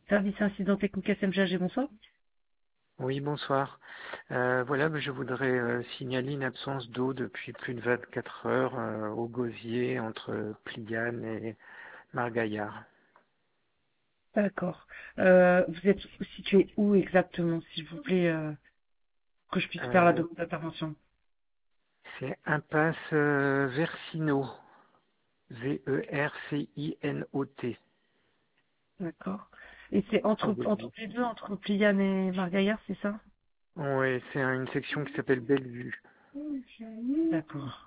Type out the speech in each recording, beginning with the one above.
Service incident technique SMGAG, bonsoir. Oui, bonsoir. Voilà, je voudrais signaler une absence d'eau depuis plus de 24 heures au Gosier entre Pliane et Margaillard. D'accord. Vous êtes situé où exactement, s'il vous plaît, que je puisse faire la Euh, demande d'intervention? c'est impasse Versino, Vercinot, D'accord. Et c'est au entre Gosier. les deux, entre Pliane et Margaillard, c'est ça? Oui, c'est une section qui s'appelle Bellevue. D'accord.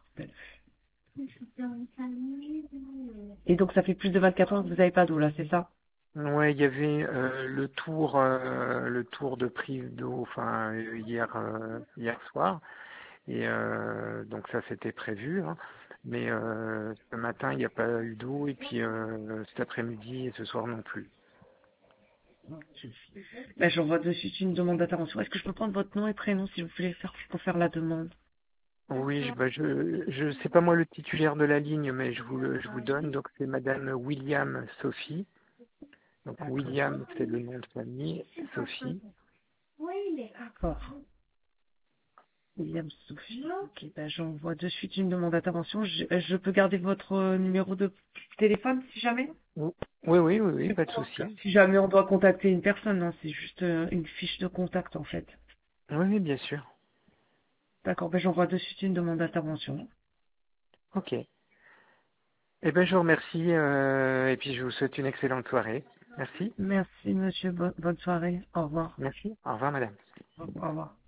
Et donc ça fait plus de 24 heures que vous n'avez pas d'eau là, c'est ça? Ouais, il y avait le tour de prise d'eau, enfin hier soir. Et donc ça c'était prévu, hein. Mais ce matin il n'y a pas eu d'eau et puis cet après-midi et ce soir non plus. Ben, j'envoie de suite une demande d'intervention. Est-ce que je peux prendre votre nom et prénom, s'il vous plaît, pour faire la demande? Oui, je sais pas moi le titulaire de la ligne, mais je vous donne. Donc c'est Madame William Sophie. Donc D'accord. William c'est le nom de famille, Sophie. D'accord. William Sophie. Ok, ben j'envoie de suite une demande d'intervention. Je peux garder votre numéro de téléphone si jamais? Oui, oui, pas de souci. Si jamais on doit contacter une personne, non, c'est juste une fiche de contact en fait. Oui, oui, bien sûr. D'accord, ben j'envoie de suite une demande d'intervention. Ok. Eh ben je vous remercie et puis je vous souhaite une excellente soirée. Merci. Merci monsieur, bonne soirée. Au revoir. Merci. Au revoir, Madame. Au revoir.